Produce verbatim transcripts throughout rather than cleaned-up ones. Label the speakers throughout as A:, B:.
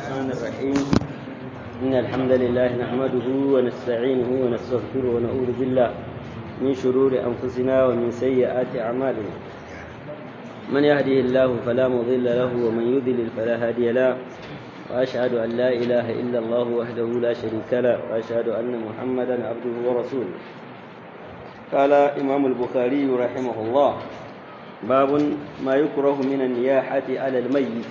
A: الرحمن الرحيم إن الحمد لله نحمده ونستعينه ونستغفره ونعوذ بالله من شرور أنفسنا ومن سيئات أعمالنا من يهده الله فلا مضل له ومن يضلل فلا هادي له وأشهد أن لا إله إلا الله وحده لا شريك له وأشهد أن محمدا عبده ورسوله. قال إمام البخاري رحمه الله: باب ما يكره من النياحة على الميت.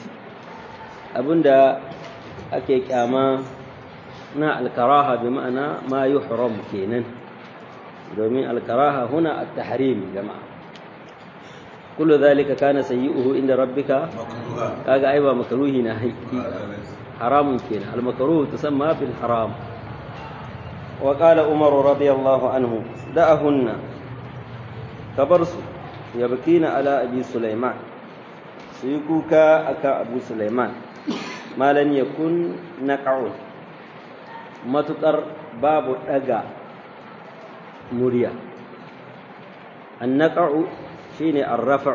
A: أبندا أكي كاما نا الكراهة بمعنى ما يحرم كينا، دومين الكراهة هنا التحريم جماعة. كل ذلك كان سيئه عند ربك كاغا أيوة مكروه نهي حرام كينا، المكروه تسمى بالحرام. وقال عمر رضي الله عنه: دعهن كبرس يبكين على أبي سليمان، سيكوكا أكا أبو سليمان ما لن يكن نقع ما تقر باب أجا مريا. النقع شيني الرفع،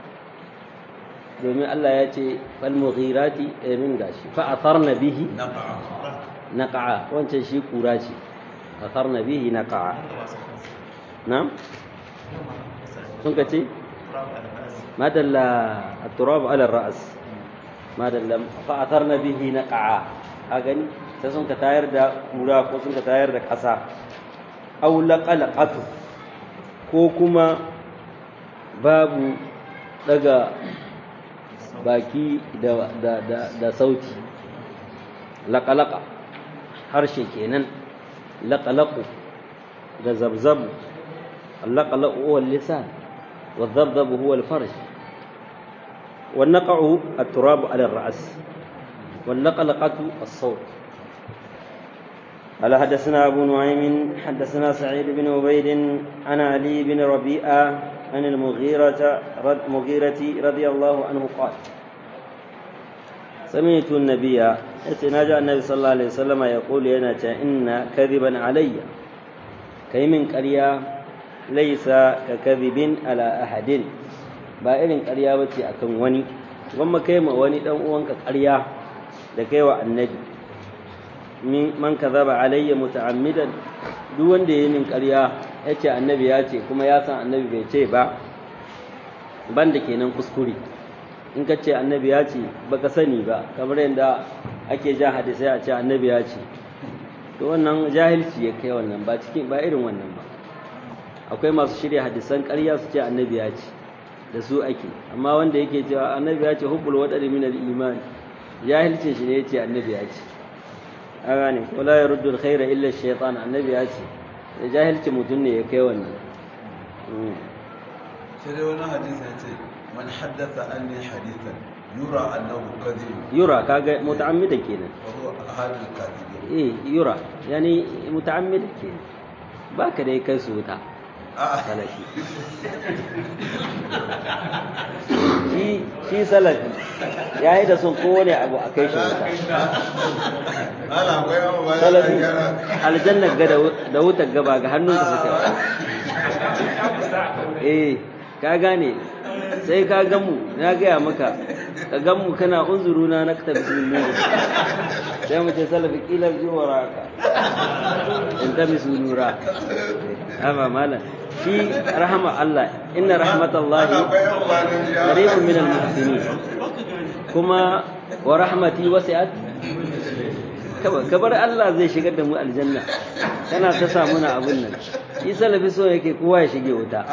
A: domin Allah ya ce falmughirati min gashi fa atharna bihi naqa'a, wancan shi kura ce, atharna bihi naqa'a. na'am sun ka ce madalla at-turab ala ar-ra's, madalla fa atharna bihi naqa'a. a gani sai sun ka tayar da kura ko sun ka tayar da kasa. aw laqalaqatu, ko kuma babu daga baki da da da, da sauti. laqalaqa harshe kenan, laqalaqu da zabzabu. اللقلق هو اللسان والضبضب هو الفرج، والنقع التراب على الرأس، واللقلقة الصوت. قال حدثنا أبو نعيم حدثنا سعيد بن عبيد عن علي بن ربيعة عن المغيرة مغيرة رضي الله عنه قال: سمعت النبي اتناجى النبي صلى الله عليه وسلم يقول: يناجى إن كذبا علي كي من قرية laisa ka kadhibin ala ahadin, ba irin ƙarya bace akan wani. gwamma kai ma wani dan uwanka ƙarya da kai wa annabi. min man kadhaba alayya muta'ammidan, duk wanda yayin min ƙarya yace annabi ya ce kuma ya san annabi bai ce ba, banda kenan kuskure. in ka ce annabi ya ce baka sani ba, kamar yadda ake ja hadisi a ce annabi ya ce, to wannan jahilci ya kai wannan, ba cikin ba irin wannan ba. akwai masu shirya hadisan ƙarya su ce annabi ya ce, da su ake. amma wanda yake cewa annabi ya ce hubbul wadari min al-iman, jahilcin shi ne yace annabi ya ce. a gane ko la yaruddu al-khaira illa ash-shaytan, annabi ya ce, da jahilcin mutum ne ya kai wannan.
B: sai dai wani hadisi ya ce man haddatha anni hadithan yura annahu kadhib.
A: yura kaga muta'ammida kenan,
B: wa huwa ahadul kadhibin.
A: eh yura yani muta'ammida kenan, baka dai kai su wuta salafi. shi shi salafi ya yi da son kowane abu a kai shi wuta. salafi aljannar ga da wutar gaba ga hannunka suke. eh ka gane, sai ka gamu na gaya maka, ka gamu kana unzuruna na ka tafi nuru, sai mu ce salafi kila zuwa ka in ta misu nura. amma malam shi rahama Allah, inna rahmatallahi qaribun minal muhsinin, kuma wa rahmati wasi'at. kabar Allah zai shigar da mu aljanna, kana ta samu na abun nan. shi salafi so yake kowa ya shige wuta.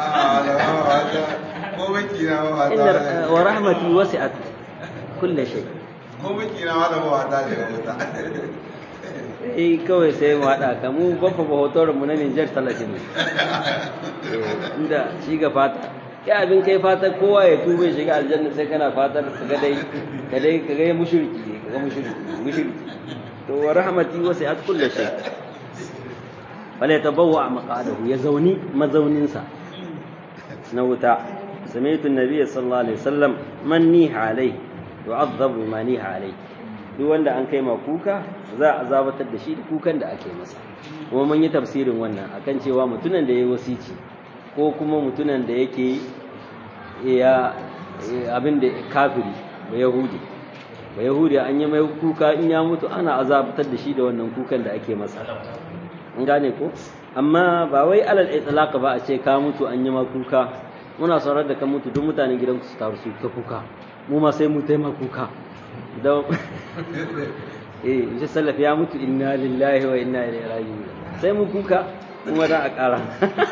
A: inna wa rahmati wasi'at kulli shay.
B: ko miki na wala ba wata daga wuta.
A: eh kawai sai mu haɗa ka, mu babba ba hotoron mu na Niger talatin ne. inda shi ga fata kai abin kai fata kowa ya tube shiga aljanna, sai kana fatar ka ga dai ka dai ka ga mushriki ka ga mushriki mushriki to wa rahmati wasi'at kulli shay. wala yatabawwa maqadahu, ya zauni mazaunin sa na wuta. sami'tu an-nabiy sallallahu alaihi wasallam man niha alai yu'adhabu ma niha alai, duk wanda an kai ma kuka za a zabatar da shi da kukan da ake masa. kuma mun yi tafsirin wannan akan cewa mutunan da ya wasici ko kuma mutunan da yake ya abin da kafiri ba yahudi ba yahudi an yi mai kuka in ya mutu ana azabtar da shi da wannan kukan da ake masa an gane ko amma ba wai alal itlaq ba a ce ka mutu an yi ma kuka muna saurar da ka mutu duk mutanen gidanku su taru su ta kuka mu ma sai mu taima kuka da eh shi salaf ya mutu inna lillahi wa inna ilaihi raji'un sai mu kuka kuma da a ƙara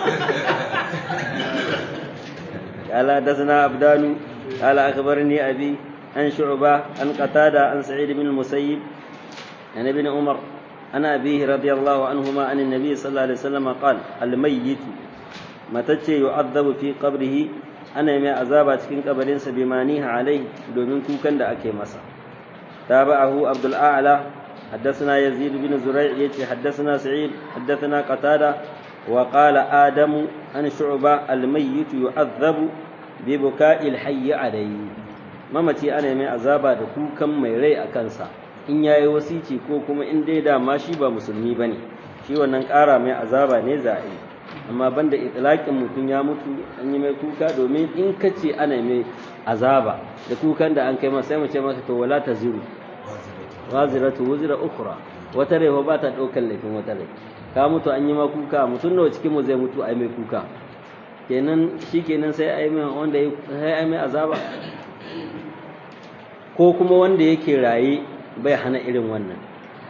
A: قال حدثنا عبدان قال أخبرني أبي عن شعبة عن قتادة عن سعيد بن المسيب عن ابن عمر عن أبيه رضي الله عنهما عن النبي صلى الله عليه وسلم قال الميت متى يعذب في قبره أنا ما عذاب cikin kabarinsa bimaniha alai domin kukan da ake masa تابعه عبد الأعلى حدثنا يزيد بن زريع يتي حدثنا سعيد حدثنا قتادة وقال آدم عن شعبة الميت يعذب ببكاء الحي عليه mamaci ana mai azaba da kukan mai rai a kansa in yayi wasici ko kuma in dai da ma shi ba musulmi bane shi wannan ƙara mai azaba ne za a yi amma banda itlaqin mutum ya mutu an yi mai kuka domin in kace ana mai azaba da kukan da an kai masa sai mu ce masa to wala taziru waziratu wuzra ukhra wata rai ba ta daukar laifin wata rai ka mutu an yi ma kuka mutum nawa cikin mu zai mutu ai mai kuka kenan shikenan sai ai mai wanda sai ai mai azaba ko kuma wanda yake raye bai hana irin wannan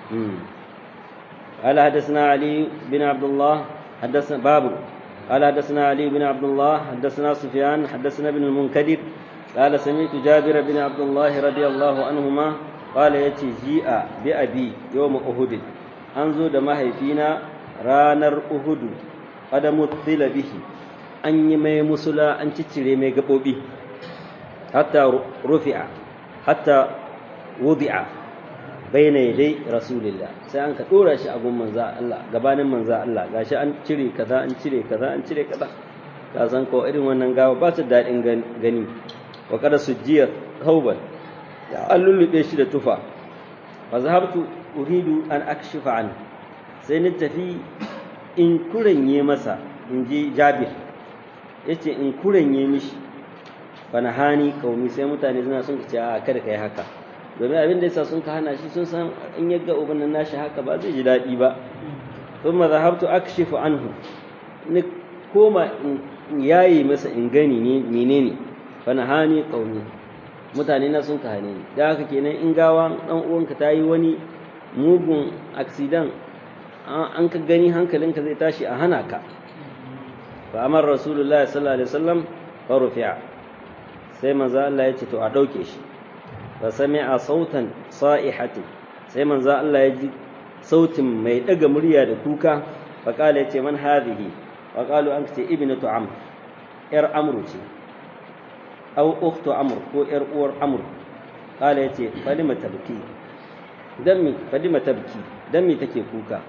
A: قال حدثنا علي بن عبد الله حدثنا باب قال حدثنا علي بن عبد الله حدثنا سفيان حدثنا ابن المنكدر قال سمعت جابر بن عبد الله رضي الله عنهما قال يتي جيء بأبي يوم أحد أنزو دما هيفينا رانر أحد قد مثل به أن يمي مسلا أن تتري مي غبوبي حتى رفع حتى وضع بين يدي رسول الله sai an ka dora shi a gun manzo Allah gabanin manzo Allah gashi an cire kaza an cire kaza an cire kaza ka san ko irin wannan gawa ba su dadin gani wa kada sujjiya thawban ya allulube shi da tufa fa zahabtu uridu an akshifa an sai ni tafi in kuranye masa inji Jabir yace in kuranye mishi bana hani kaumi sai mutane suna sun ce a kada kai haka domin abin da yasa sun ka hana shi sun san in yaga uban nan nashi haka ba zai ji dadi ba thumma zahabtu akshifu anhu ni koma in yayi masa in gani ne menene bana hani kaumi mutane na sun ka hane ni da haka kenan in gawa dan uwanka tayi wani mugun accident an ka gani hankalinka zai tashi a hana ka fa amar rasulullahi sallallahu alaihi wasallam fa rufi'a sai manzo Allah ya ce to a dauke shi fa sami'a sautan sa'ihatin sai manzo Allah ya ji sautin mai daga murya da kuka fa kala yace man hadhihi fa qalu an ce ibnatu amr yar amru ce aw ukhtu amr ko yar uwar amr kala yace falima tabki dan mi falima tabki dan mi take kuka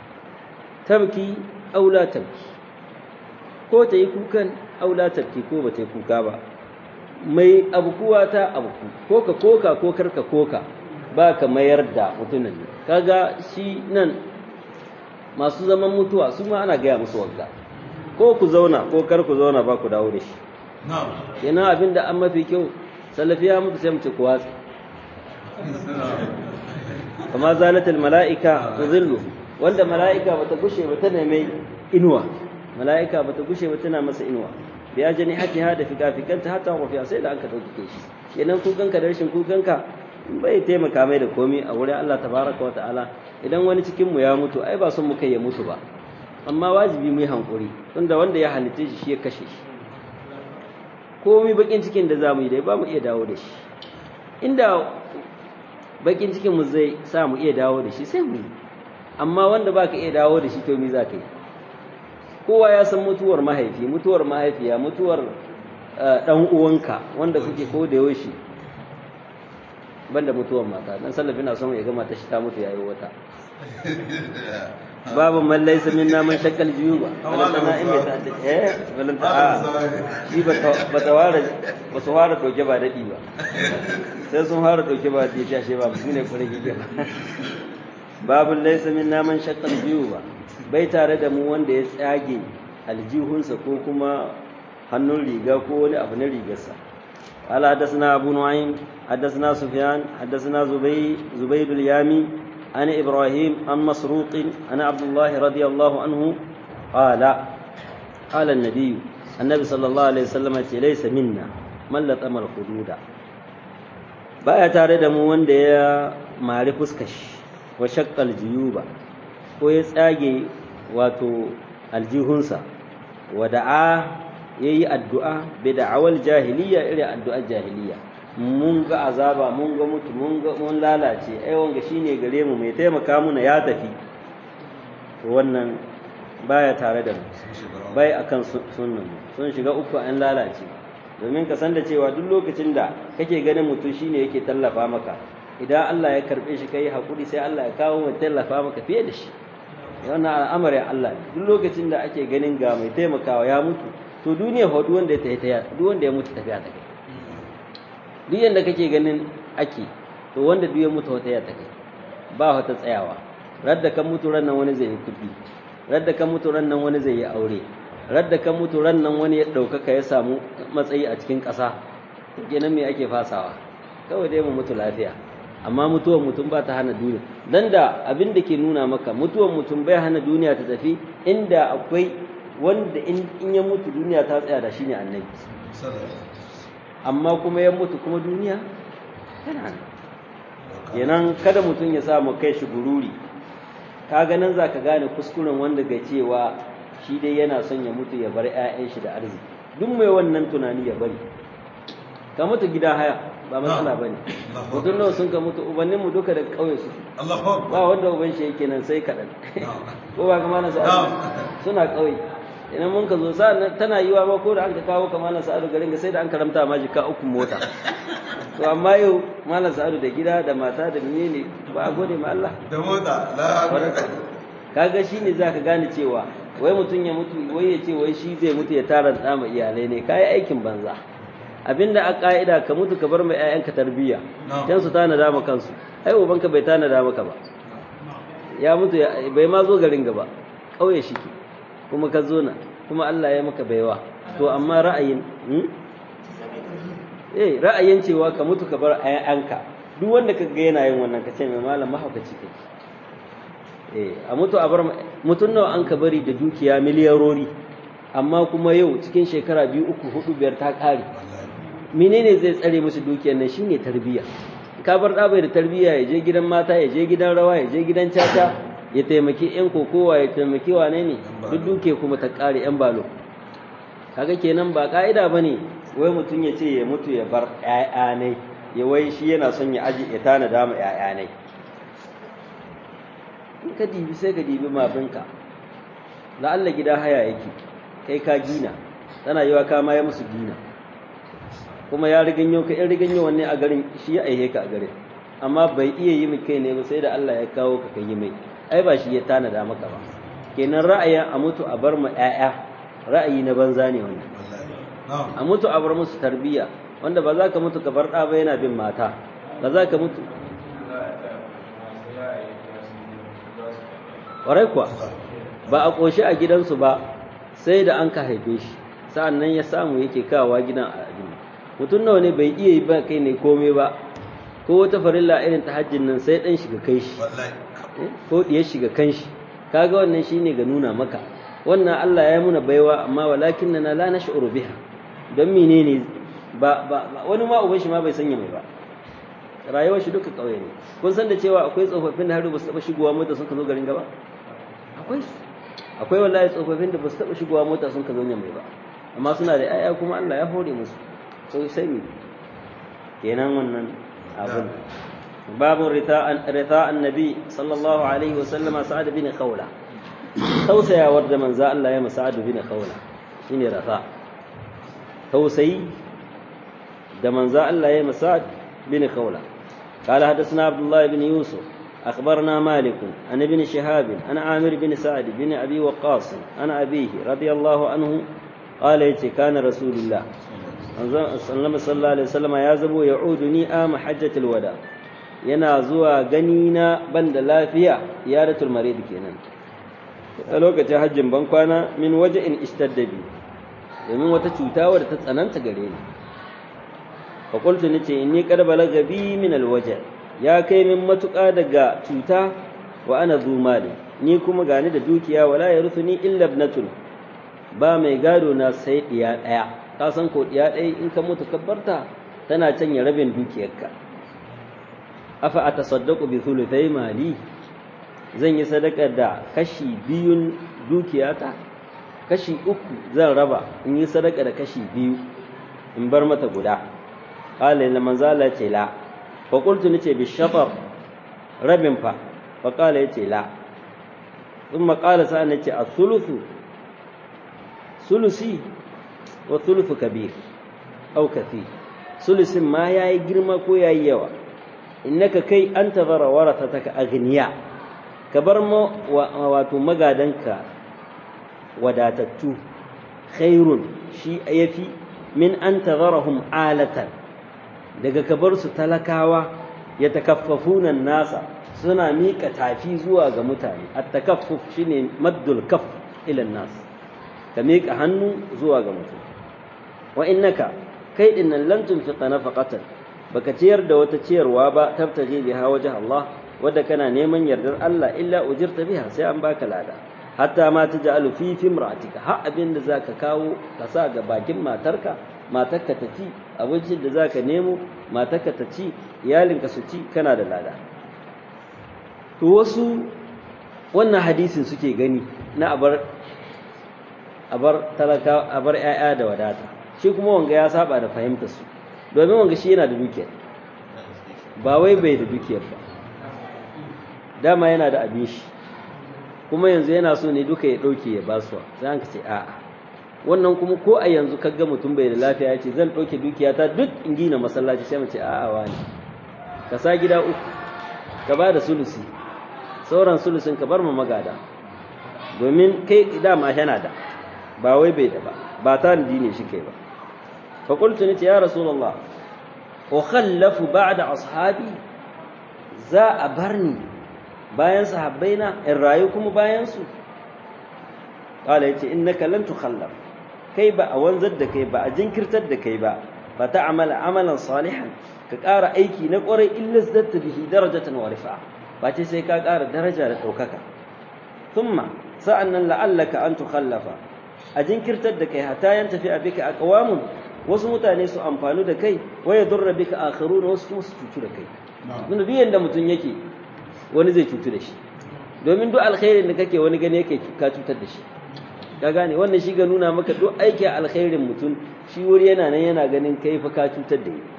A: tabki aw la tabki ko ta yi kukan aw la tabki ko ba ta yi kuka ba mai abukuwa ta abuku ko ka koka ko karka koka ba ka mayar da mutumin kaga shi nan masu zaman mutuwa su ma ana gaya musu wagga ko ku zauna ko kar ku zauna ba ku dawo da shi yana abin da an mafi kyau salafiya mutu sai mu ce ku watsa kama zalatul mala'ika tuzillu wanda mala'ika bata gushe ba tana mai inuwa mala'ika bata gushe ba tana masa inuwa bi ajani hatiha da fikafikanta hatta wafiya sai da an ka dauke shi kenan kukanka da rashin kukanka bai taimaka mai da komai a wurin Allah tabaraka wa ta'ala idan wani cikin mu ya mutu ai ba son mu kai ya mutu ba amma wajibi mu yi hankuri tunda wanda ya halitta shi shi ya kashe shi komai bakin cikin da zamu yi dai ba mu iya dawo da shi inda bakin cikin mu zai sa mu iya dawo da shi sai mu yi amma wanda baka iya dawo da shi to me za ka yi kowa ya san mutuwar mahaifi mutuwar mahaifiya mutuwar dan uwanka wanda kuke ko da yaushe banda mutuwar mata dan sallafi na son ya ga mata shi ta mutu yayi wata babu man laysa minna man shakkal juyuba wala tana in ta eh wala ta shi ba ba tawara ba su fara doke ba dadi ba sai sun fara doke ba dadi ta she ba su ne kure gige babu laysa minna man shakkal juyuba bai tare da mu wanda ya tsage aljihunsa ko kuma hannun riga ko wani abu na rigarsa قال حدثنا أبو نعيم حدثنا سفيان حدثنا زبيد زبيد اليامي عن إبراهيم عن مسروق عن عبد الله رضي الله عنه قال قال النبي النبي صلى الله عليه وسلم ليس منا من لطم الخدود baya tare da mu wanda ya mari fuskashi wa shaqqal juyuba ko ya tsage wato aljihunsa wa da'a yayi addu'a bi da'awal jahiliya irin addu'ar jahiliya mun ga azaba mun ga mutu mun ga mun lalace ai wanga shine gare mu mai taimaka muna ya tafi to wannan baya tare da mu bai akan sunnan mu sun shiga uku an lalace domin ka san da cewa duk lokacin da kake ganin mutum shine yake tallafa maka idan Allah ya karbe shi kai hakuri sai Allah ya kawo mai tallafa maka fiye da shi wannan al'amarin Allah duk lokacin da ake ganin ga mai taimakawa ya mutu to duniya fa duk wanda ya tafi duk wanda ya mutu tafiya ta kai duk yanda kake ganin ake to wanda duk ya mutu wata ya ta kai ba wata tsayawa radda kan mutu ran nan wani zai yi kudi radda kan mutu ran nan wani zai yi aure radda kan mutu ran nan wani ya ɗaukaka ya samu matsayi a cikin ƙasa kenan me ake fasawa kawai dai mu mutu lafiya amma mutuwar mutum ba ta hana duniya dan da abin da ke nuna maka mutuwar mutum bai hana duniya ta tafi inda akwai wanda in ya mutu duniya ta tsaya da shi ne annabi amma kuma ya mutu kuma duniya tana nan kenan kada mutum ya samu kai shi gururi ka ganin za ka gane kuskuren wanda ga cewa shi dai yana son ya mutu ya bar 'ya'yan shi da arziki duk mai wannan tunani ya bari ka mutu gida haya ba matsala bane mutum nawa sun ka mutu ubannin mu duka da kauye su ba wanda uban shi yake nan sai kadan ko ba kamar na sa'adu suna kauye idan mun ka zo sa'an tana yiwa ba ko da an ka kawo kamar na sa'adu garin ga sai da an karamta ma jika uku mota to amma yau malam sa'adu da gida da mata da menene ba a gode ma Allah
B: da mota la
A: kaga shine zaka gane cewa wai mutum ya mutu wai ya ce wai shi zai mutu ya tara da ma iyalai ne kai aikin banza abinda a ka'ida ka mutu ka bar mai ƴaƴanka tarbiyya dan su tana da maka kansu ai ubanka bai tana da maka ba ya mutu bai ma zo garin gaba kauye shi kuma ka zo na kuma Allah ya maka baiwa to amma ra'ayin eh ra'ayin cewa ka mutu ka bar ƴaƴanka duk wanda ka ga yana yin wannan ka ce mai malam mahaukaci kake eh a mutu a bar mutun nawa an ka bari da dukiya miliyarori amma kuma yau cikin shekara biyu uku hudu biyar ta kare menene zai tsare musu dukiyar nan shine tarbiyya ka bar da bai da tarbiyya ya je gidan mata ya je gidan rawa ya je gidan caca ya taimaki ƴan kokowa ya taimaki wane ne duk duke kuma ta kare ƴan balo kaga kenan ba ka'ida bane wai mutun ya ce ya mutu ya bar ƴaƴa ne ya wai shi yana son ya aji ya tana da mu ƴaƴa ne in ka dibi sai ka dibi mabinka la'alla gida haya yake kai ka gina tana yiwa ka ma ya musu gina kuma ya riganyo ka in riganyo wanne a garin shi ya aihe ka a garin amma bai iya yi mai kai ne ba sai da Allah ya kawo ka kai mai ai ba shi ya tana da maka ba kenan ra'ayin a mutu a bar mu ƴaƴa ra'ayi na banza ne wannan a mutu a bar musu tarbiyya wanda ba za ka mutu ka bar ɗa ba yana bin mata ba za ka mutu ƙwarai kuwa ba a ƙoshi a gidansu ba sai da an ka haife shi sa'an nan ya samu yake kawowa gidan a abin mutum nawa ne bai iya yi ba kai ne komai ba ko wata farilla irin ta hajjin nan sai ɗan shiga kai shi ko ɗiyar shiga kan shi kaga wannan shi ne ga nuna maka wannan Allah ya muna baiwa amma walakin na la nash'uru biha don menene ba wani ma uban shi ma bai sanya mai ba rayuwar shi duka ƙauye ne kun san da cewa akwai tsofaffin da har ba su taɓa shigowa mota sun ka zo garin gaba akwai akwai wallahi tsofaffin da ba su taɓa shigowa mota sun ka zo mai ba amma suna da 'ya'ya kuma Allah ya hore musu to sai mi kenan wannan abun babu rita'an rita'an nabi sallallahu alaihi wa sallama sa'ad bin khawla tausayawar da manzo Allah ya masa sa'ad bin khawla shine rafa tausayi da manzo Allah ya masa sa'ad bin khawla قال حدثنا عبد الله بن يوسف أخبرنا مالك عن ابن شهاب عن عامر بن سعد بن أبي وقاص عن أبيه رضي الله عنه قال كان رسول الله صلى الله عليه وسلم يازب يعودني آم حجة الوداع yana zuwa gani na banda lafiya iyadatul marid kenan a lokacin hajjin ban kwana min waja'in ishtadda bi domin wata cuta wadda ta tsananta gare ni fa qultu nace inni qad balaga bi min alwaja ya kai min matuƙa daga cuta wa ana zu mali ni kuma gani da dukiya wala yaruthuni illa ibnatun ba mai gado na sai diya daya ka san ko diya daya in ka mutu kabbarta tana canya rabin dukiyarka afa atasaddaqu bi thuluthi mali zan yi sadaka da kashi biyun dukiyata kashi uku zan raba in yi sadaka da kashi biyu in bar mata guda qala inna manzala ce la fa qultu nace bi shatar rabin fa fa qala yace la thumma qala sa nace athuluthu sulusi wa thuluthu kabir aw kathir sulusin ma yayi girma ko yayi yawa innaka kai anta zara warathataka aghniya ka bar ma wato magadanka wadatattu khairun shi yafi min an tadharahum alatan daga ka bar su talakawa yatakaffafuna nasa suna mika tafi zuwa ga mutane at-takaffuf shine maddul kaff ila nas ka mika hannu zuwa ga mutum wa innaka kai dinnan lan tunfiqa nafaqatan baka ciyar da wata ciyarwa ba tabtaji biha wajh Allah wadda kana neman yardar Allah illa ujirta biha sai an baka lada hatta ma taj'alu fi fimratika har abinda zaka kawo ka sa ga bakin matarka matarka ta ci abincin da zaka nemo matarka ta ci iyalinka su ci kana da lada to wasu wannan hadisin suke gani na abar abar talaka abar ƴaƴa da wadata shi kuma wanga ya saba da fahimtar su domin wanga shi yana da dukiya ba wai bai da dukiyar ba dama yana da abin shi kuma yanzu yana so ne duka ya ɗauke ya basuwa sai an ce a'a wannan kuma ko a yanzu kaga mutum bai da lafiya ya ce zan ɗauke dukiyata duk in gina masallaci sai mu ce a'a wani ka sa gida uku ka ba da sulusi sauran sulusin ka bar ma magada domin kai dama yana da ba wai bai da ba ba ta ne shi kai ba fa qultu ni ya rasulullah ukhallafu ba'da ashabi za a barni bayan sahabbaina in rayu kuma bayan su qala yace innaka lan tukhallaf kai ba a wanzar da kai ba a jinkirtar da kai ba fa ta'mal amalan salihan ka ƙara aiki na ƙwarai illa zadatta bihi darajatan wa rifa'a ba ce sai ka ƙara daraja da ɗaukaka thumma sa'annan la'allaka an tukhallafa a jinkirtar da kai hatta yan tafi abika aqwamun wasu mutane su amfanu da kai wa yadurra bika akharuna wasu kuma su cutu da kai mun duk yanda mutun yake wani zai cutu da shi domin duk alkhairin da kake wani gane yake ka cutar da shi ka gane wannan shi ga nuna maka duk aiki alkhairin mutun shi wuri yana nan yana ganin kai fa ka cutar da shi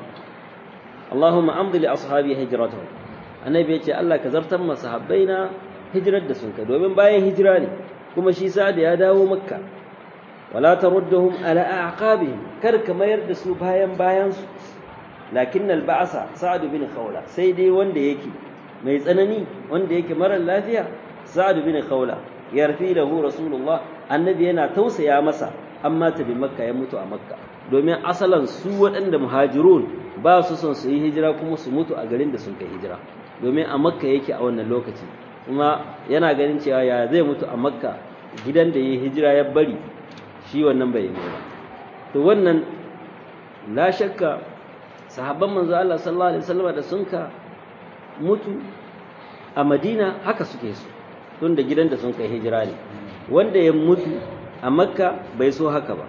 A: Allahumma amdi li ashabi hijratuhum annabi yace Allah ka zartar masa sahabbaina hijrar da sun ka domin bayan hijira ne kuma shi sa da ya dawo makka wala tarudduhum ala aqabihim kar ka mayar da su bayan bayan su lakin al-ba'sa sa'd bin khawla sai dai wanda yake mai tsanani wanda yake mara lafiya sa'd bin khawla yarfi lahu rasulullah annabi yana tausaya masa amma ta bi makka ya mutu a makka domin asalan su waɗanda muhajirun ba su son su yi hijira kuma su mutu a garin da sun kai hijira domin a makka yake a wannan lokaci kuma yana ganin cewa ya zai mutu a makka gidan da ya hijira ya bari shi wannan bai yi ba to wannan la shakka sahabban manzo Allah sallallahu alaihi wasallam da sun ka mutu a Madina haka suke su tun da gidan da sun kai hijira ne wanda ya mutu a makka bai so haka ba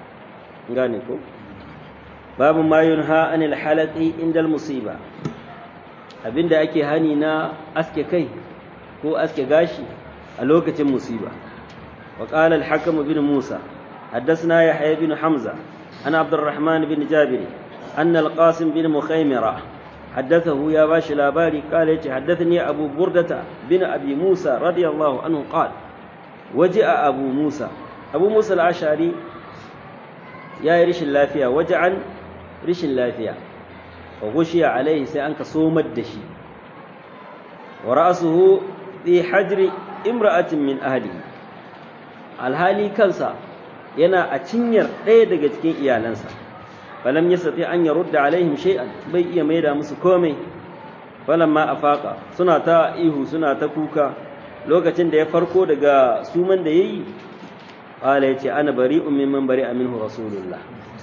A: gane ko babu ma yunha anil halaqi indal musiba abinda ake hani na aske kai ko aske gashi a lokacin musiba wa qala al-hakim bin Musa haddathana Yahya bin Hamza ana Abdurrahman bin Jabir anna al-Qasim bin Mukhaymira haddathahu ya bashi labari qala yace haddathani Abu Burdata bin Abi Musa radiyallahu anhu qala waji'a Abu Musa Abu Musa al-Ash'ari ya yi rishin lafiya waja'an rishin lafiya wa gushiya alaihi sai an ka somar da shi wa ra'suhu fi hajri imra'atin min ahlihi alhali kansa yana a cinyar ɗaya daga cikin iyalansa falam yastati an yarudda alaihim shay'an bai iya maida musu komai falamma afaqa suna ta ihu suna ta kuka lokacin da ya farko daga suman da yayi qala yace ana bari'un mimman bari'a minhu rasulullah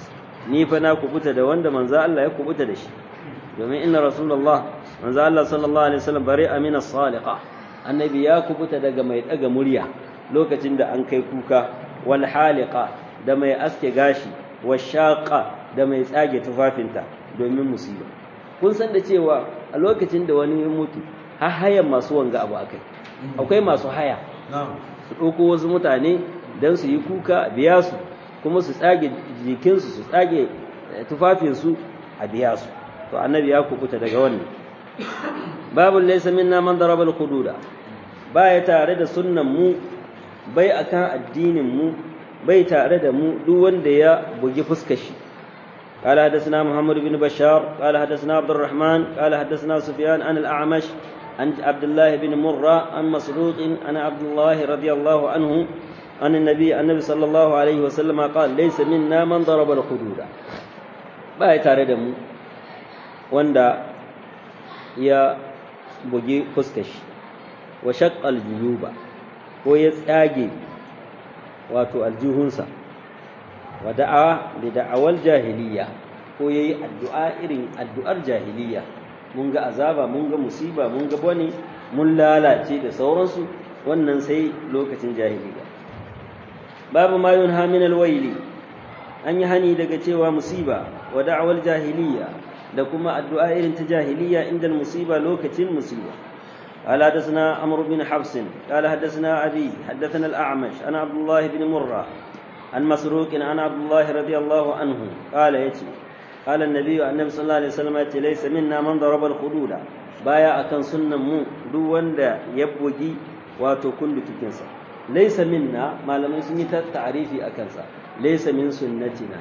A: ni fa na kubuta da wanda manzo Allah ya kubuta da shi domin inna rasulullah manzo Allah sallallahu alaihi wasallam bari amina saliqa annabi ya kubuta daga mai daga murya lokacin da an kai kuka wal haliqa da mai aske gashi washaqa da mai tsage tufafinta domin musiba kun san da cewa a lokacin da wani ya mutu har hayan masu wanga abu akai akwai masu haya su ɗauko wasu mutane don su yi kuka a biya su kuma su tsage jikinsu su tsage tufafinsu a biya su to annabi ya kubuta daga wannan babu laysa minna man daraba al-hududa baya tare da sunnan mu bai akan addinin mu bai tare da mu duk wanda ya bugi fuskar shi قال حدثنا محمد بن بشار قال حدثنا عبد الرحمن قال حدثنا سفيان عن الأعمش عن عبد الله بن مرة عن مسروق عن عبد الله رضي الله عنه عن النبي النبي صلى الله عليه وسلم قال ليس منا من ضرب الحدود باي tare da mu wanda ya bugi fuskashi wa shaqqa al-juyuba ko ya tsage wato aljuhunsa wa da'a bi da'awal jahiliya ko yayi addu'a irin addu'ar jahiliya mun ga azaba mun ga musiba mun ga bane mun lalace da sauransu wannan sai lokacin jahiliya babu ma yunha min alwayli an yi hani daga cewa musiba wa da'awal jahiliya da kuma addu'a irin ta jahiliya inda musiba lokacin musiba قال حدثنا عمرو بن حفص قال حدثنا أبي حدثنا الأعمش أنا عبد الله بن مرة عن مسروق عن عبد الله رضي الله عنه قال يتي قال النبي النبي صلى الله عليه وسلم يتي ليس منا من ضرب الخدود بايا أكن سنة مو دو وندا يبوغي واتو كل تكنسا ليس منا ما لم يسمي تعريفي أكنسا ليس من سنتنا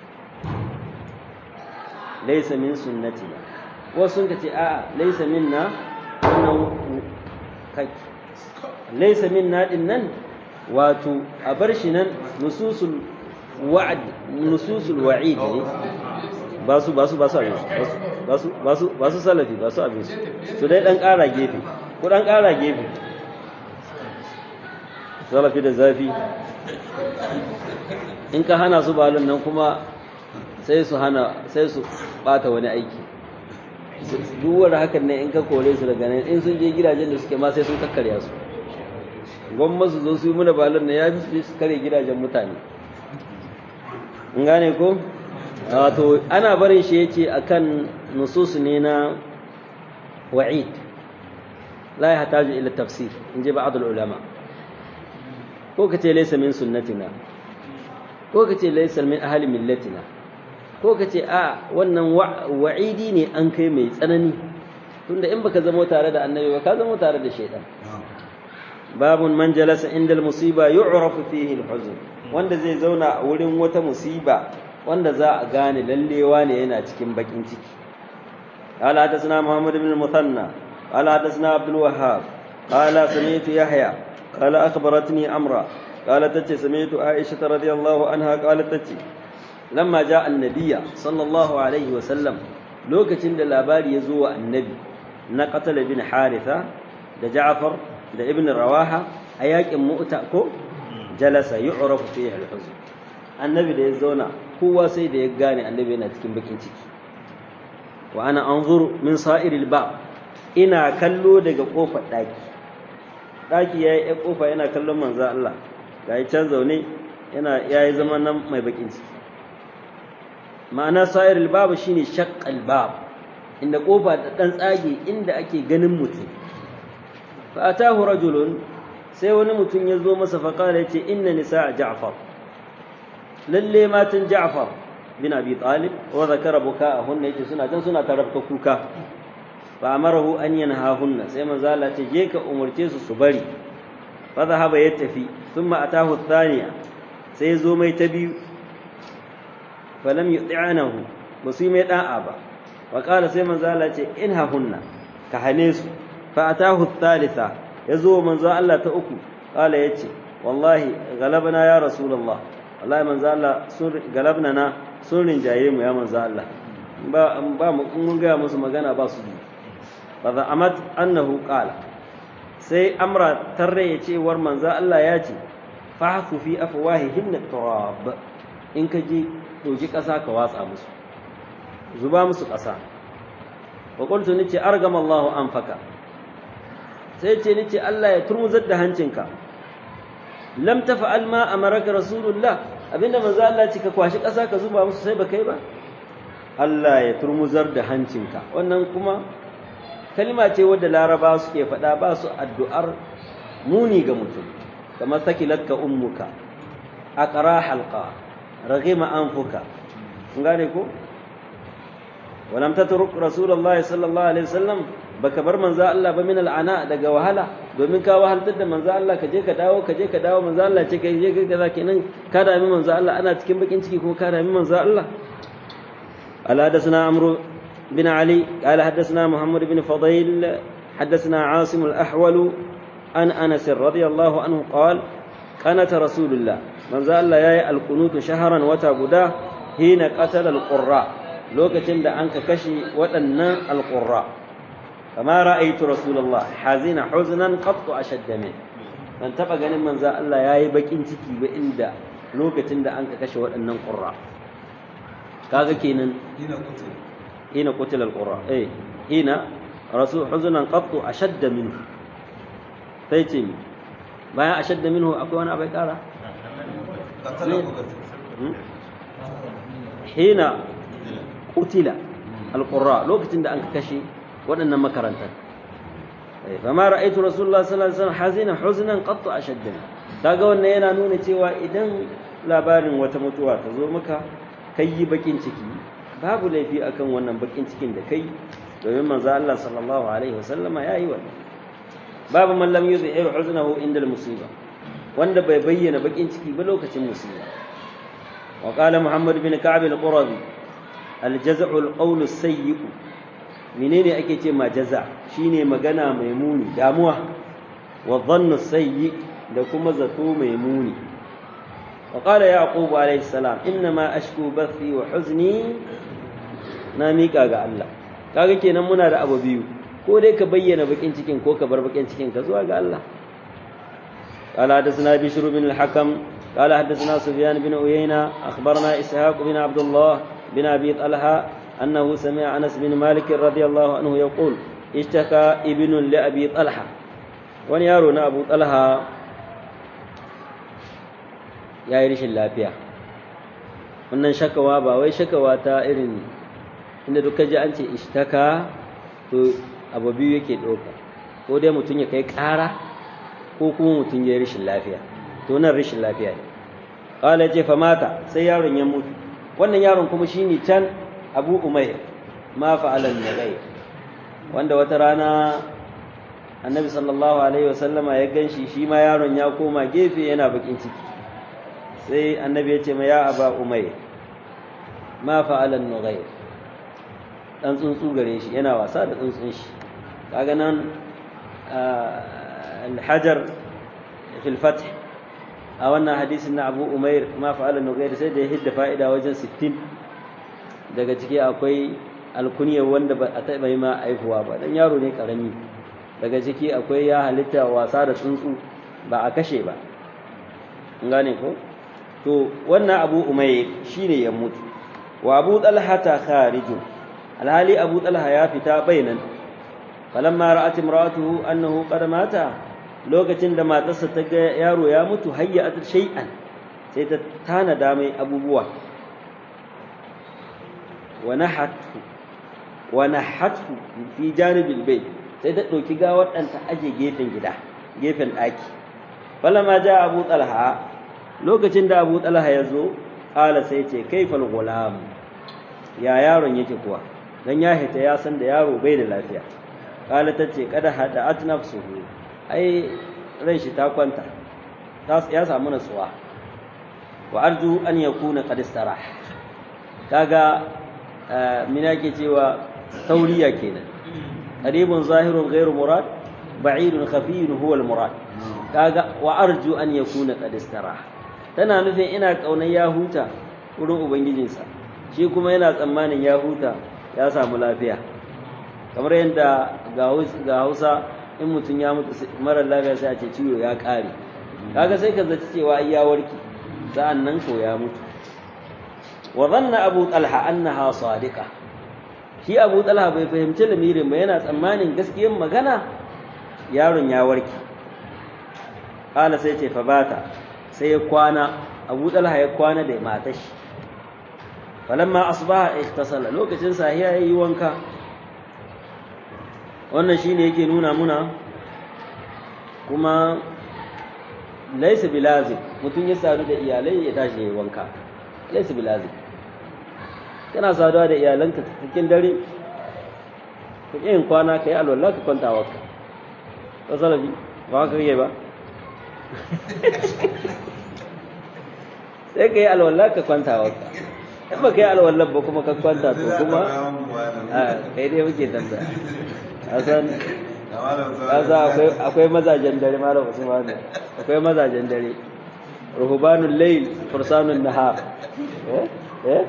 A: ليس من سنتنا وسنكتي آه ليس منا ليس منا إنن wato a bar shi nan nususul wa'd nususul wa'id ne ba su ba su ba su abin ba su ba su ba su salafi ba su abin su dai dan ƙara gefe ko dan ƙara gefe salafi da zafi in ka hana su balon nan kuma sai su hana sai su bata wani aiki duk wanda hakan ne in ka kore su daga nan in sun je gidajen da suke ma sai sun kakkarya su gwamma su zo su yi muna balon na ya fi su kare gidajen mutane in gane ko? wato ana barin shi yace akan nusus ne na wa'id la ya hataju ila tafsir in ji ba'd ulama ko kace laysa min sunnatina ko kace laysa min ahli millatina ko kace a wannan wa'idi ne an kai mai tsanani tunda in baka zama tare da annabi ba ka zama tare da shaytan باب من جلس عند المصيبة يعرف فيه الحزن wanda zai zauna a wurin wata musiba wanda za a gane lalle wane yana cikin bakin ciki قال حدثنا محمد بن المثنى قال حدثنا عبد الوهاب قال سمعت يحيى قال أخبرتني عمرو قال تتي سمعت عائشة رضي الله عنها قالت تتي لما جاء النبي صلى الله عليه وسلم لوكتين da labari ya zo wa annabi na qatala bin haritha da ja'far da ibn rawaha a yakin mu'ta ko jalasa yu'rafu fihi al-huzn annabi da ya zauna kowa sai da ya gane annabi yana cikin bakin ciki wa ana anzuru min sa'iril bab ina kallo daga kofar daki daki yayi ya kofa yana kallon manzo Allah gayi can zaune yana yayi zaman nan mai bakin ciki ma'ana sa'iril bab shine shaqqal bab inda kofa da dan tsage inda ake ganin mutum fa atahu rajulun sai wani mutum ya zo masa fa kala yace inna nisaa ja'far lalle matan ja'far bin abi talib wa zakara buka'ahunna yace suna dan suna tarabta kuka fa amarahu an yanhahunna sai manzo Allah ce je ka umurce su su bari fa zahaba ya tafi thumma atahu thaniya sai zo mai ta biyu fa lam yuti'anahu basu mai da'a ba wa qala sai manzo Allah ce inhahunna ka hane su fa atahu thalitha yazo manzo Allah ta uku qala yace wallahi galabna ya rasulullah wallahi manzo Allah sun galabna na sun rinjaye mu ya manzo Allah ba ba mun ga musu magana ba su fa amat annahu qala sai amra tarre yace war manzo Allah yace fa'fu fi afwahihim at-turab in ka je ɗauki ƙasa ka watsa musu zuba musu ƙasa wa qultu nace argama Allahu anfaka sai ce nace Allah ya turmuzar da hancinka lam tafa'al ma amaraka rasulullah abinda manzo Allah ce ka kwashi ƙasa ka zuba musu sai ba kai ba Allah ya turmuzar da hancinka wannan kuma kalma ce wadda Laraba suke faɗa ba su addu'ar muni ga mutum kamar sakilatka ummuka aqra halqa raghima anfuka kun gane ko walam tatruk rasulullahi sallallahu alaihi wasallam baka bar manzo Allah ba min al'ana daga wahala domin ka wahaltar da manzo Allah ka je ka dawo ka je ka dawo manzo Allah ce kai je ka kaza kenan ka dami manzo Allah ana cikin bakin ciki kuma ka dami manzo Allah ala hadathana amru bin ali qala hadathana muhammad bin fadil hadathana asim al-ahwal an anas radiyallahu anhu qala qanata rasulullah manzo Allah yayi al-qunut shahran wata guda hina qatala al-qurra lokacin da an ka kashe waɗannan al-qurra kama ra'aytu rasulullah hazina huznan qattu ashadda min man taba ganin manzo Allah yayi bakin ciki ba inda lokacin da an ka kashe waɗannan qurra kaga kenan
B: hina qutila
A: hina qutila al-qurra eh hina rasul huznan qattu ashadda minhu sai ce bayan ashadda minhu akwai wani abai kara hina qutila al-qurra lokacin da an ka kashe waɗannan makarantar fa ma ra'aytu rasulullah sallallahu alaihi wasallam hazina huznan qattu ashadda kaga wannan yana nuna cewa idan labarin wata mutuwa ta zo maka kai bakin ciki babu laifi akan wannan bakin cikin da kai domin manzo Allah sallallahu alaihi wasallam yayi wannan babu man lam yuzhir huznahu inda al-musiba wanda bai bayyana bakin ciki ba lokacin musiba wa qala muhammad bin ka'b al-qurazi al-jaz'u al-qawl as-sayyi menene ake ce ma jaza shine magana mai muni damuwa wa dhannu sayyi da kuma zato mai muni wa qala yaqub alayhi salam inma ashku bathi wa huzni na mika ga Allah kaga kenan muna da abu biyu ko dai ka bayyana bakin cikin ko ka bar bakin cikin ka zuwa ga Allah qala hadathana bishr bin al-hakam qala hadathana sufyan bin uyayna akhbarna ishaq bin abdullah bin abi talha أنه سمع أنس بن مالك رضي الله عنه يقول اشتكى ابن لأبي طلحة ونيارنا أبو طلحة يا يرش اللافية wannan shakawa ba wai shakawa ta irin inda duka ji an ce ishtaka to abu biyu yake ɗauka ko dai mutum ya kai ƙara ko kuma mutum ya yi rashin lafiya to nan rashin lafiya ne ƙala ce fa mata sai yaron ya mutu wannan yaron kuma shine can abu umayr ma fa'alan nagai wanda wata rana annabi sallallahu alaihi wasallama ya ganshi shi ma yaron ya koma gefe yana bakin ciki sai annabi ya ce ma ya aba umayr ma fa'alan nagai dan tsuntsu gare shi yana wasa da tsuntsun shi kaga nan al-hajar fil fath a wannan hadisin na abu umayr ma fa'alan nagai sai da ya hidda fa'ida wajen sittin daga ciki akwai alkuniyar wanda ba a taɓa yi ma aihuwa ba dan yaro ne karami daga ciki akwai ya halitta wasa da tsuntsu ba a kashe ba gane ko to wannan abu umayr shine ya mutu wa abu talha ta kharijun alhali abu talha ya fita bainan falamma ra'at imra'atuhu annahu qad mata lokacin da matarsa ta ga yaro ya mutu hayyat shay'an sai ta tanada mai abubuwa ونحته ونحته في جانب البيت sai ta dauki gawar dan ta aje gefen gida gefen daki falama ja abu talha lokacin da abu talha yazo kala sai ce kaifal gulam ya yaron yake kuwa dan ya hita ya san da yaro bai da lafiya kala tace kada hada atnafsuhu ai ran shi ta kwanta ta ya samu nasuwa wa arju an yakuna qad istarah kaga mina ke cewa tauriya kenan qaribun zahirun ghairu murad ba'idun khafiyun huwa al-murad kaga wa arju an yakuna qad istarah tana nufin ina kaunar ya huta wurin ubangijinsa shi kuma yana tsammanin ya huta ya samu lafiya kamar yadda ga Hausa in mutum ya mutu mara lafiya sai a ce ciwo ya kare kaga sai ka zaci cewa ai ya warke sa'annan ko ya mutu wa dhanna abu talha annaha sadiqa shi abu talha bai fahimci lamirin ba yana tsammanin gaskiyar magana yaron ya warke kala sai ce fa bata sai ya kwana abu talha ya kwana da matar shi falamma asbaha ihtasala lokacin sahiya yayi wanka wannan shine yake nuna muna kuma laysa bilazim mutun ya sadu da iyalai ya tashi yayi wanka laysa bilazim kana saduwa da iyalanka cikin dare ka yin kwana kai alwala ka kwanta waka to salafi ba ka yi ba sai kai alwala ka kwanta waka in ba kai alwala ba kuma ka kwanta to kuma a kai dai muke tambaya asan kaza akwai akwai mazajen dare malam Usman akwai mazajen dare ruhbanul layl fursanun nahar eh eh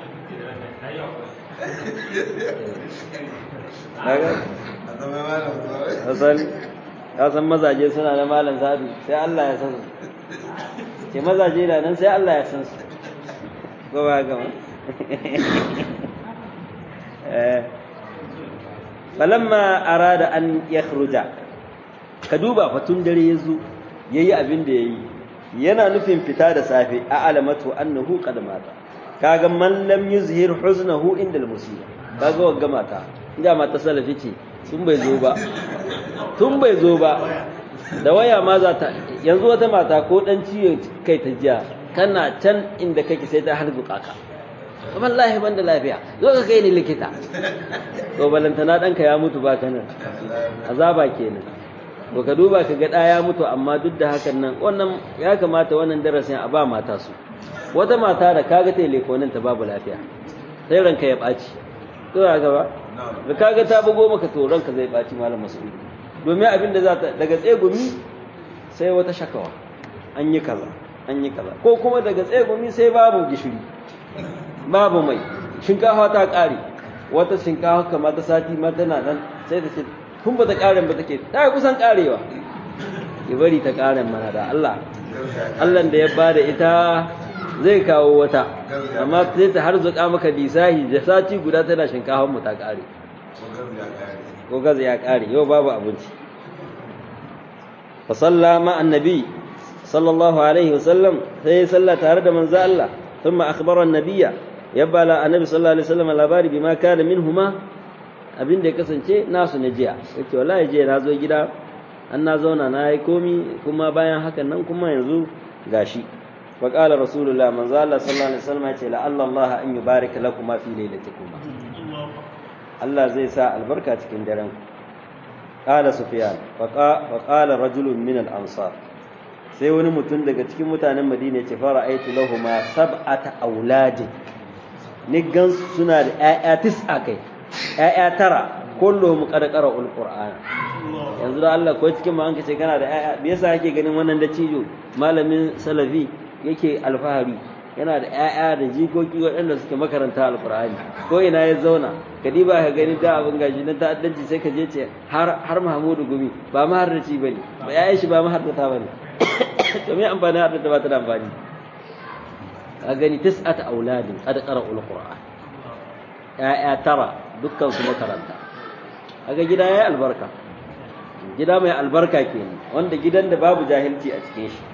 A: Hassan ya san mazaje suna da malam Sadu sai Allah ya san su ce mazaje da nan sai Allah ya san su ko ba ga ma eh falamma arada an yakhruja ka duba fatun dare yazo yayi abin da yayi yana nufin fita da safe a alamatu annahu qad mata kaga man lam yuzhir huznahu inda al-musiba kaga wagga mata inda mata salafi ce tun bai zo ba tun bai zo ba da waya ma za ta yanzu wata mata ko dan ciwo kai ta jiya kana can inda kake sai ta harbuka ka wallahi ban da lafiya zo ka kai ni likita to balantana danka ya mutu ba kana azaba kenan to ka duba ka ga da ya mutu amma duk da hakan nan wannan ya kamata wannan darasin a ba mata su wata mata da kaga telefonin ta babu lafiya sai ranka ya baci to ya gaba da kaga ta bugo maka to ranka zai baci malam Mas'ud domin abinda za ta daga tsegumi sai wata shakawa an yi kaza an yi kaza ko kuma daga tsegumi sai babu gishiri babu mai shinkafa ta kare wata shinkafa kamar ta sati ma tana nan sai ta ce kun ba ta karen ba take ta kusan karewa ki bari ta karen mana da Allah Allah da ya bada ita zai kawo wata amma sai ta harzuka maka disahi da sati guda tana shinkafar mu ta kare ko gaza ya kare yau babu abinci fa sallama annabi sallallahu alaihi wasallam sai salla tare da manzo Allah thumma akhbara annabiyya yabala annabi sallallahu alaihi wasallam labari bima kana minhuma abinda ya kasance nasu na jiya yace wallahi jiya na zo gida an na zauna na yi komi kuma bayan hakan nan kuma yanzu gashi فقال رسول الله من زال صلى الله عليه وسلم لعل الله ان يبارك لكم في ليلتكم الله زي سا البركه cikin daren قال سفيان فقال رجل من الانصار sai wani mutum daga cikin mutanen Madina ya ce fara aitu lahumma sab'ata auladin ni gan suna da ƴaƴa tis'a kai ƴaƴa tara kulluhum qad qara'ul qur'ana yanzu da Allah ko cikin ma an kace kana da ƴaƴa me yasa kake ganin wannan da cijo malamin salafi yake alfahari yana da ƴaƴa da jikoki waɗanda suke makaranta alqur'ani ko ina ya zauna kadiba ka gani da abin gaji na ta'addanci sai ka je ce har har Mahmudu Gumi ba ma harraci bane ba yayin shi ba ma harrata bane to me amfani har da ba ta da amfani a gani tis'ata auladin qad qara'ul qur'an ƴaƴa tara dukkan su makaranta kaga gida yayi albarka gida mai albarka kenan wanda gidan da babu jahilci a cikin shi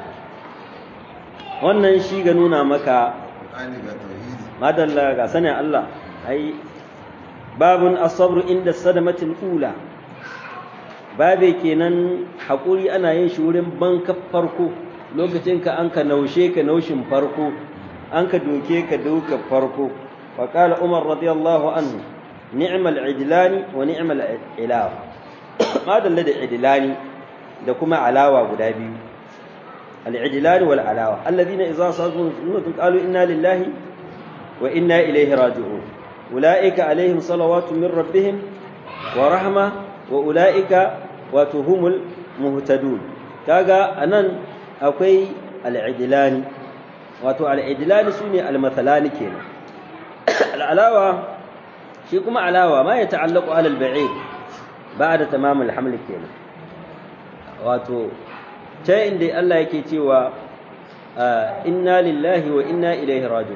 A: wannan shi ga nuna maka madalla ga sanin Allah ai babun as-sabr inda sadamatil ula babe kenan hakuri ana yin shi wurin banka farko lokacin ka an ka naushe ka naushin farko an ka doke ka doka farko wa qala umar radiyallahu anhu ni'mal idlani wa ni'mal ilawa madalla da idlani da kuma alawa guda biyu al-idlan wal alawa alladhina idza sazu sunnatun qalu inna lillahi wa inna ilayhi raji'un ulaika alaihim salawatu min rabbihim wa rahma wa ulaika wa tuhumul muhtadun kaga anan akwai al-idlan wato al-idlan sune al-mathalani kenan al-alawa shi kuma alawa ma ya ta'allaqu ala al-ba'id ba'da tamam al-haml kenan wato ta inda Allah yake cewa inna lillahi wa inna ilaihi raji'un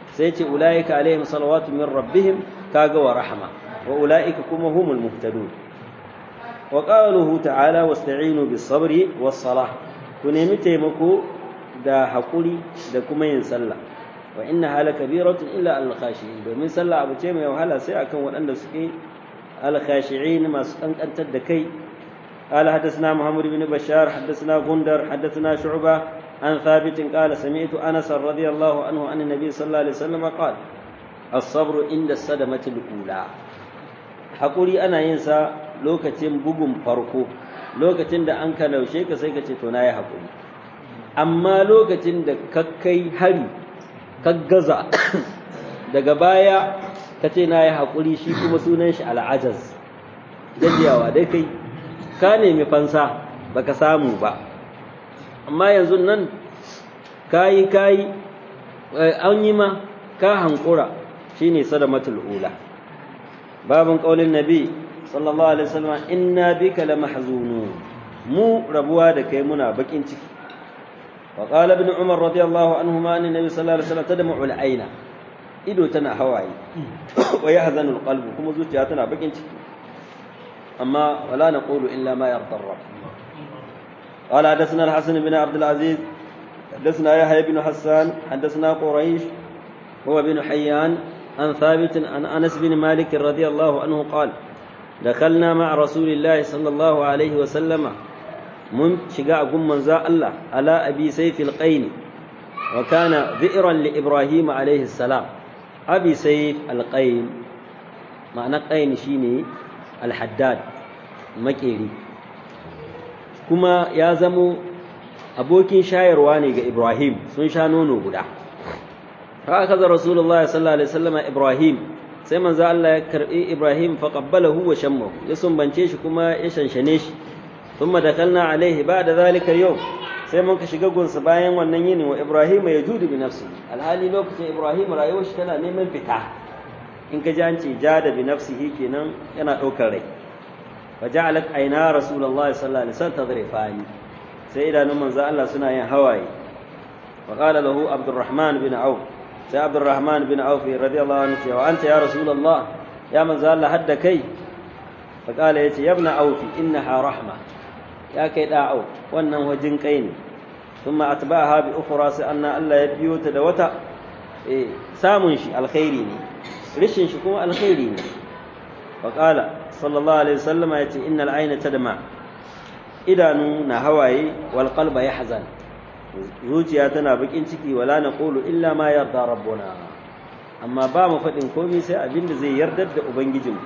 A: sai ce ulaika alaihim salawatu min rabbihim kaga wa rahma wa ulaika kuma humul muhtadun wa qaluhu ta'ala wasta'inu bis sabri was salah ku nemi taimako da hakuri da kuma yin sallah wa innaha lakabiratun illa al khashi'in domin sallah abu ce mai wahala sai akan waɗanda suke al khashi'in masu kankantar da kai قال حدثنا محمد بن بشار حدثنا غندر حدثنا شعبة عن ثابت قال سمعت أنس رضي الله عنه عن النبي صلى الله عليه وسلم قال الصبر عند الصدمة الأولى حقولي أنا ينسى لوكتين بغم فرقو لوكتين دا أنك لو شيك سيكا تتوناي حقولي أما لوكتين دا ككي هري كغزا دا قبايا كتيناي حقولي شيكو مسوننش على عجز جدياوا دي كي ka nemi fansa baka samu ba amma yanzu nan kayi kayi an yi ma ka hankura shine sadamatul ula babun qaulin nabi sallallahu alaihi wasallam inna bika lamahzunun mu rabuwa da kai muna bakin ciki wa qala ibn umar radiyallahu anhuma anna nabi sallallahu alaihi wasallam tadmu al aina ido tana hawaye wa yahzanu al qalbu kuma zuciya tana bakin ciki أما ولا نقول إلا ما يرضى الرب قال حدثنا الحسن بن عبد العزيز حدثنا يحيى بن حسان حدثنا قريش هو بن حيان عن ثابت عن أنس بن مالك رضي الله عنه قال دخلنا مع رسول الله صلى الله عليه وسلم من شقاء من زاء الله على أبي سيف القين وكان ذئرا لإبراهيم عليه السلام أبي سيف القين معنى قين شيني الحداد makeri kuma ya zamo abokin shayarwa ne ga Ibrahim sun sha nono guda haka kaza Rasulullahi sallallahu alaihi wasallam Ibrahim sai manzo Allah ya karbi Ibrahim fa qabbalahu wa shammahu ya sumbance shi kuma ya shanshane shi thumma dakalna alaihi ba'da zalika yau sai mun ka shiga gunsa bayan wannan yini wa Ibrahim ya judu bi nafsi alhali lokacin Ibrahim rayuwar shi tana neman fita in ka ji an ce jada bi nafsihi kenan yana ɗaukar rai wa ja'alat ayna rasulullahi sallallahu alaihi wasallam tadrifani sai idanun manzo Allah suna yin hawaye wa qala lahu abdurrahman bin auf sai abdurrahman bin auf radiyallahu anhu wa anta ya rasulullah ya manzo Allah hadda kai fa qala yace ya ibn auf innaha rahma ya kai da auf wannan wajin kai ne thumma atba'aha bi ukhra sai anna Allah ya biyo ta da wata eh samun shi alkhairi ne rishin shi kuma alkhairi ne wa qala sallallahu alaihi wasallam yace innal ayna tadma idanu na hawaye wal qalba yahzan zuciya tana bakin ciki wala naqulu illa ma yarda rabbuna amma ba mu fadin komai sai abinda zai yardar da ubangijinmu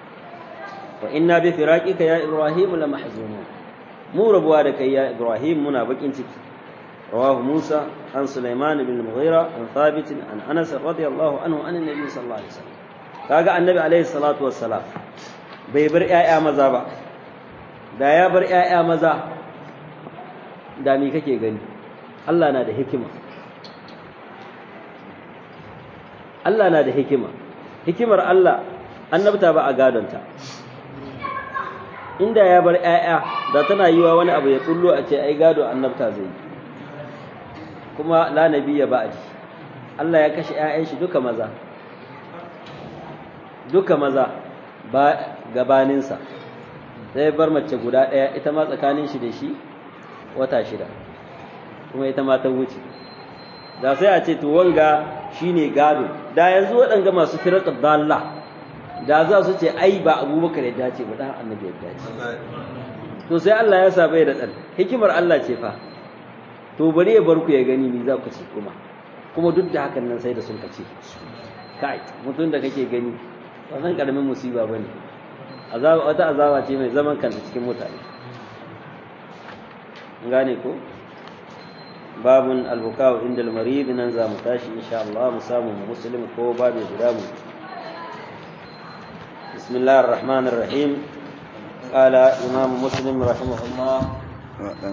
A: wa inna bi firaqika ya ibrahim la mahzunun mu rabuwa da kai ya ibrahim muna bakin ciki رواه موسى عن سليمان بن المغيرة عن ثابت عن أنس رضي الله عنه عن النبي صلى الله عليه وسلم قال النبي عليه الصلاة والسلام بيبر يا مزا با da ya bar ƴaƴa maza da me kake gani Allah na da hikima Allah na da hikima hikimar Allah annabta ba a gadonta inda ya bar ƴaƴa da tana yiwa wani abu ya kullo a ce ai gado annabta zai yi kuma la nabiyya ba'di Allah ya kashe ƴaƴan shi duka maza duka maza ba gabanin sa sai bar mace guda daya ita ma tsakanin shi da shi wata shida kuma ita ma ta wuce da sai a ce to wanga shine gado da yanzu wadanga masu firqat dalla da za su ce ai ba Abubakar ya dace ba dan annabi ya dace to sai Allah ya sa bai da dan hikimar Allah ce fa to bari ya bar ku ya gani ni za ku ci kuma kuma duk da hakan nan sai da sun kace kai mutun da kake gani wannan karamin musiba bane azaba wata azaba ce mai zaman kanta cikin mutane gane ko babun al-buka'u inda al-marid nan za mu tashi insha Allah mu samu muslim ko babu guda mu bismillahir rahmanir rahim qala imam muslim rahimahullah